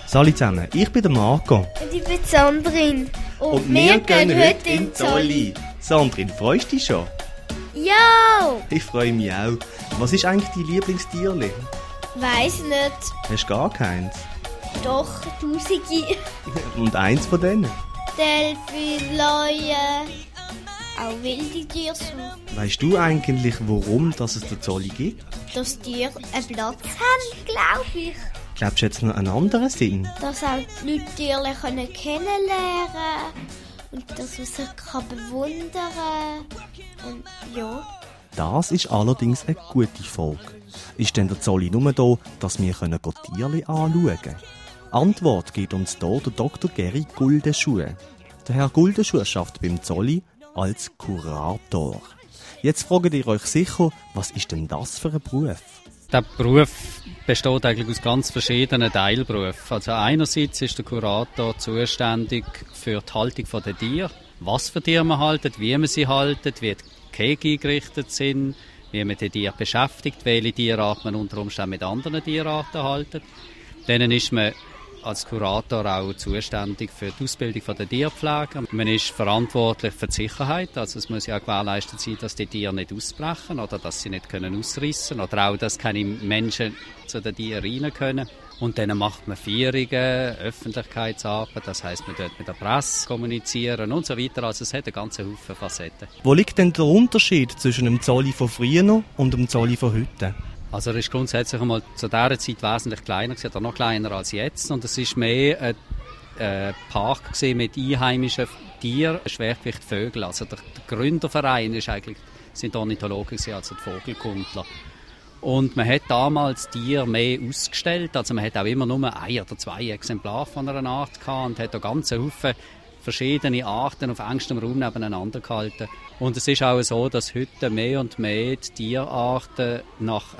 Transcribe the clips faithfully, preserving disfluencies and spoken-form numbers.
Salut zusammen, ich bin der Marco. Und ich bin Sandrine. Und, Und wir, wir gehen heute in Zolli. Sandrine, freust du dich schon? Ja! Ich freue mich auch. Was ist eigentlich dein Lieblingstierli? Weiss nicht. Hast du gar keins? Doch, tausende. Und eins von denen? Delfin, Leuen, auch wilde Tiere so. Weißt du eigentlich, warum dass es den Zolli gibt? Dass Tiere einen Platz haben, glaube ich. Glaubst du jetzt noch einen anderen Sinn? Dass auch die Leute Tiere können kennenlernen und dass man sich kann bewundern kann. Und ja. Das ist allerdings eine gute Folge. Ist denn der Zolli nur da, dass wir Tiere anschauen können? Antwort gibt uns hier der Doktor Geri Guldenschuh. Der Herr Guldenschuh arbeitet beim Zolli als Kurator. Jetzt fragt ihr euch sicher, was ist denn das für ein Beruf? Der Beruf besteht eigentlich aus ganz verschiedenen Teilberufen. Also einerseits ist der Kurator zuständig für die Haltung der Tiere, was für Tiere man haltet, wie man sie haltet, wie die Gehege eingerichtet sind, wie man die Tiere beschäftigt, welche Tierarten man unter Umständen mit anderen Tierarten haltet. Dann ist man als Kurator auch zuständig für die Ausbildung der Tierpflege. Man ist verantwortlich für die Sicherheit, also es muss ja auch gewährleistet sein, dass die Tiere nicht ausbrechen oder dass sie nicht können ausreissen oder auch, dass keine Menschen zu den Tieren rein können. Und dann macht man Feierungen, Öffentlichkeitsarbeit, das heisst, man dort mit der Presse kommunizieren und so weiter. Also es hat einen ganzen Haufen Facetten. Wo liegt denn der Unterschied zwischen dem Zolli von früher und dem Zolli von heute? Also er ist grundsätzlich einmal zu dieser Zeit wesentlich kleiner gewesen, oder noch kleiner als jetzt. Und es war mehr ein äh, Park mit einheimischen Tieren, Schwergewicht Vögel. Also der, der Gründerverein ist eigentlich, sind Ornithologen gewesen, also die Vogelkundler. Und man hat damals Tiere mehr ausgestellt. Also man hat auch immer nur ein oder zwei Exemplare von einer Art gehabt und hat da ganze Haufen verschiedene Arten auf engstem Raum nebeneinander gehalten. Und es ist auch so, dass heute mehr und mehr die Tierarten nach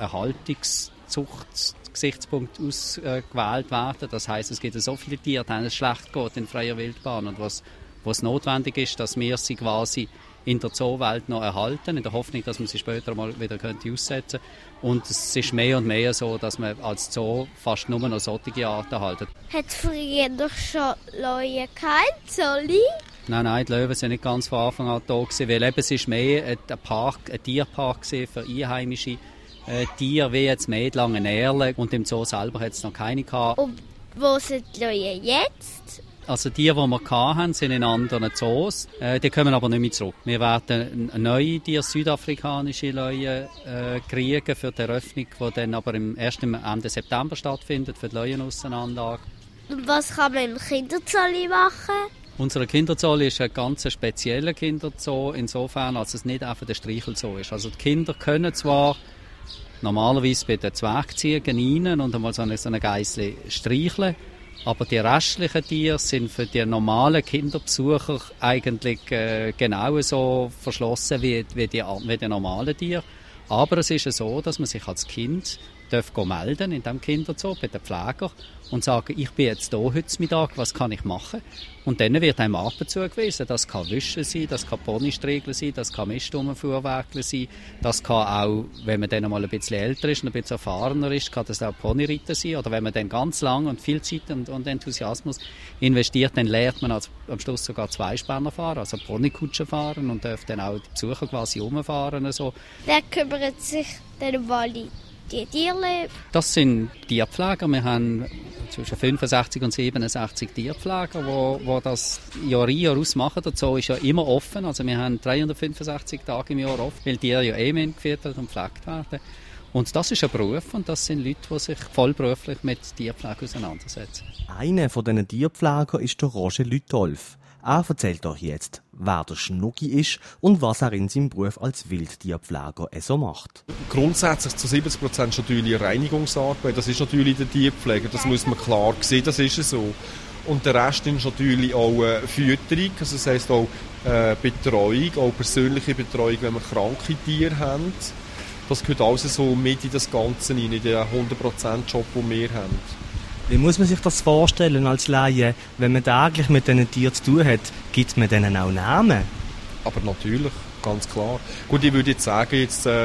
Erhaltungszuchtgesichtspunkt ausgewählt werden. Das heisst, es gibt so viele Tiere, denen es schlecht geht in freier Wildbahn und was, was notwendig ist, dass wir sie quasi in der Zoowelt noch erhalten, in der Hoffnung, dass man sie später mal wieder könnte aussetzen könnte. Und es ist mehr und mehr so, dass man als Zoo fast nur noch solche Arten halten. Hat es früher doch schon Leuen kein Zolli? Nein, nein, die Löwen sind nicht ganz von Anfang an da gewesen, weil eben es ist mehr ein, Park, ein Tierpark für einheimische äh, Tiere, wie jetzt Mädlangen, Erlen. Und im Zoo selber hat es noch keine gehabt. Und wo sind die Leuen jetzt? Also die, die wir hatten, sind in anderen Zoos. Äh, die kommen aber nicht mehr zurück. Wir werden neue Tiere, südafrikanische Leuen äh, kriegen für die Eröffnung, die dann aber im, erst im Ende September stattfindet, für die Leuenussenanlage. Und was kann man im Kinderzolli machen? Unser Kinderzoo ist ein ganz spezieller Kinderzoo, insofern, als es nicht einfach der Streichelzoo ist. Also die Kinder können zwar normalerweise bei den Zwergziegen rein und einmal so eine, so eine Geissli streicheln, aber die restlichen Tiere sind für die normalen Kinderbesucher eigentlich äh, genauso verschlossen wie, wie, die, wie die normalen Tiere. Aber es ist so, dass man sich als Kind darf melden in diesem Kinderzoo bei den Pflegern und sagen, ich bin jetzt hier heute Mittag, was kann ich machen? Und dann wird einem Arbeit zugewiesen. Das kann Wischen sein, das kann Ponystriegeln sein, das kann Mistumfuhrwerkeln sein, das kann auch, wenn man dann mal ein bisschen älter ist und ein bisschen erfahrener ist, kann das auch Ponyreiten sein. Oder wenn man dann ganz lang und viel Zeit und, und Enthusiasmus investiert, dann lernt man als, am Schluss sogar Zweispänner fahren, also Ponykutschen fahren und darf dann auch die Besucher quasi rumfahren. So. Wer kümmert sich denn um alle die Tiere? Das sind Tierpfleger. Wir haben zwischen fünfundsechzig und siebenundsechzig Tierpfleger, die, die das Jahr ein Jahr ausmachen. Der Zoo ist ja immer offen. Also wir haben dreihundertfünfundsechzig Tage im Jahr offen, weil die Tiere ja eh gefüttert und gepflegt werden. Und das ist ein Beruf und das sind Leute, die sich vollberuflich mit Tierpflege auseinandersetzen. Einer von diesen Tierpflegern ist der Roger Lütolf. Er erzählt euch jetzt, wer der Schnucki ist und was er in seinem Beruf als Wildtierpfleger so macht. Grundsätzlich zu siebzig Prozent ist natürlich Reinigungsarbeit. Das ist natürlich der Tierpfleger, das muss man klar sehen, das ist so. Und der Rest ist natürlich auch äh, Fütterung, also das heisst auch äh, Betreuung, auch persönliche Betreuung, wenn wir kranke Tiere haben. Das gehört alles so mit in das Ganze rein, in den hundert Prozent Job, den wir haben. Wie muss man sich das vorstellen als Laie? Wenn man täglich mit diesen Tieren zu tun hat, gibt man denen auch Namen? Aber natürlich, ganz klar. Gut, ich würde jetzt sagen, jetzt, äh,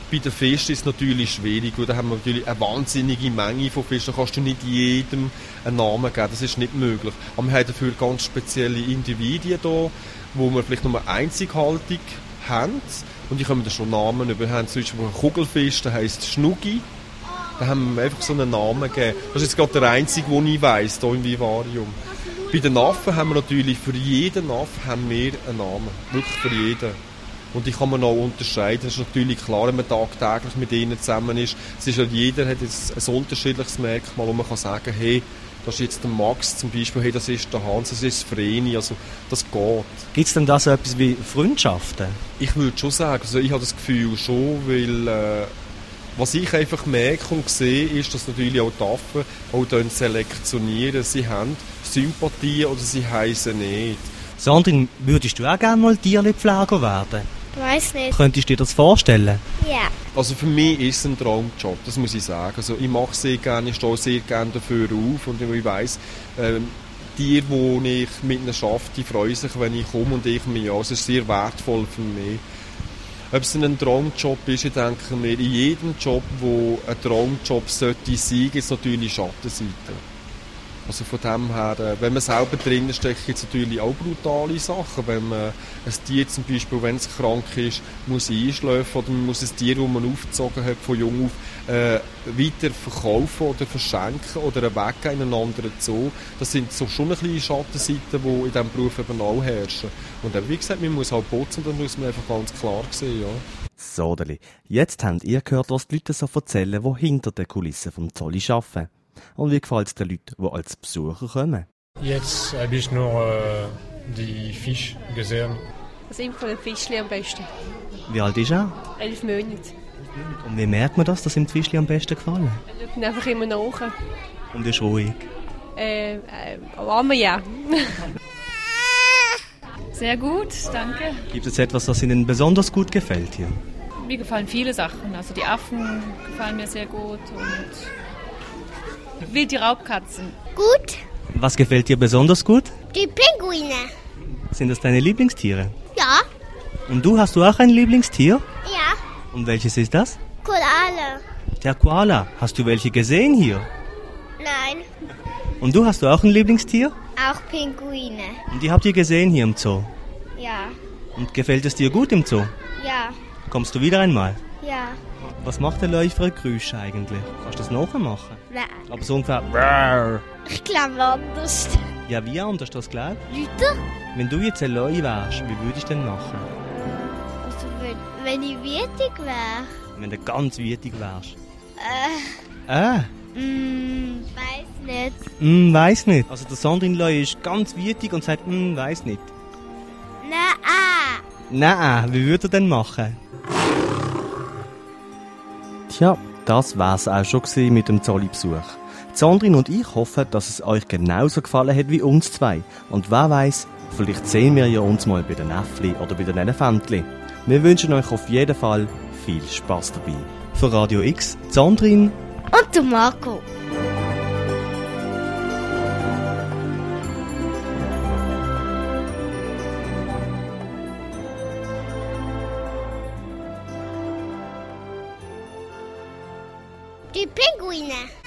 Bei den Fischen ist es natürlich schwierig, weil da haben wir natürlich eine wahnsinnige Menge von Fischen. Da kannst du nicht jedem einen Namen geben, das ist nicht möglich. Aber wir haben dafür ganz spezielle Individuen hier, wo wir vielleicht nur einzigartig haben. Und die können da schon Namen über. Wir haben zum Beispiel einen Kugelfisch, der heisst Schnuggi. Da haben wir einfach so einen Namen gegeben. Das ist jetzt gerade der einzige, den ich weiss, hier im Vivarium. Bei den Affen haben wir natürlich, für jeden Affen haben wir einen Namen. Wirklich für jeden. Und die kann man auch unterscheiden. Das ist natürlich klar, wenn man tagtäglich mit ihnen zusammen ist. Es ist ja, jeder hat jetzt ein unterschiedliches Merkmal, wo man kann sagen, hey, das ist jetzt der Max zum Beispiel, hey, das ist der Hans, das ist das Vreni, also das geht. Gibt es denn da so etwas wie Freundschaften? Ich würde schon sagen, also ich habe das Gefühl schon, weil äh, was ich einfach merke und sehe, ist, dass natürlich auch die Affen auch dann selektionieren. Sie haben Sympathie oder sie heissen nicht. Sandrine, würdest du auch gerne mal Tierpfleger werden? Ich weiss nicht. Könntest du dir das vorstellen? Ja. Also für mich ist es ein Traumjob, das muss ich sagen. Also ich mache sehr gerne, ich stehe sehr gerne dafür auf und ich weiss, ähm, die, die ich mit ihnen arbeite, die freuen sich, wenn ich komme und ich mich an. Es ist sehr wertvoll für mich. Ob es ein Traumjob ist, ich denke mir, in jedem Job, wo ein Traumjob sollte sein, gibt es natürlich Schattenseiten. Also von dem her, wenn man selber drinnen steckt, gibt es natürlich auch brutale Sachen. Wenn man ein Tier zum Beispiel, wenn es krank ist, muss einschläfen oder man muss ein Tier, das man aufgezogen hat, von jung auf, äh, weiter verkaufen oder verschenken oder weggeben in einen anderen Zoo. Das sind so schon ein bisschen Schattenseiten, die in diesem Beruf eben auch herrschen. Und eben, wie gesagt, man muss halt putzen, dann muss man einfach ganz klar sehen, ja. So, jetzt habt ihr gehört, was die Leute so erzählen, die hinter den Kulissen vom Zolli arbeiten. Und wie gefällt es den Leuten, die als Besucher kommen? Jetzt habe ich nur äh, die Fische gesehen. Das sind von den Fischchen am besten. Wie alt ist er? Elf Monate. Und wie merkt man das, dass ihm die Fischchen am besten gefallen? Er schaut einfach immer nach. Und ist ruhig? Äh, äh aber ja. Sehr gut, danke. Gibt es etwas, das Ihnen besonders gut gefällt hier? Mir gefallen viele Sachen. Also die Affen gefallen mir sehr gut und wilde Raubkatzen. Gut. Was gefällt dir besonders gut? Die Pinguine. Sind das deine Lieblingstiere? Ja. Und du, hast du auch ein Lieblingstier? Ja. Und welches ist das? Koala. Der Koala. Hast du welche gesehen hier? Nein. Und du, hast du auch ein Lieblingstier? Auch Pinguine. Und die habt ihr gesehen hier im Zoo? Ja. Und gefällt es dir gut im Zoo? Ja. Kommst du wieder einmal? Ja. Was macht der Leu für ein Geräusch eigentlich? Kannst du das nachmachen? Nein. Aber so ungefähr... Ich glaube anders. Ja, wie anders, das glaubst Lüter? Wenn du jetzt ein Leu wärst, wie würdest du denn machen? Also wenn, wenn ich wütig wäre? Wenn du ganz wütig wärst. Äh. Äh? Mm, weiß nicht. Hm, weiss nicht. Also der Sandrine Leu ist ganz wütig und sagt, hm, weiss nicht. Nein. Ah. Nein, wie würde er denn machen? Tja, das war's auch schon gewesen mit dem Zolli-Besuch. Sandrine und ich hoffen, dass es euch genauso gefallen hat wie uns zwei. Und wer weiss, vielleicht sehen wir ja uns mal bei den Äffli oder bei den Elefantli. Wir wünschen euch auf jeden Fall viel Spass dabei. Für Radio X, Sandrine und der Marco. Die Pinguine.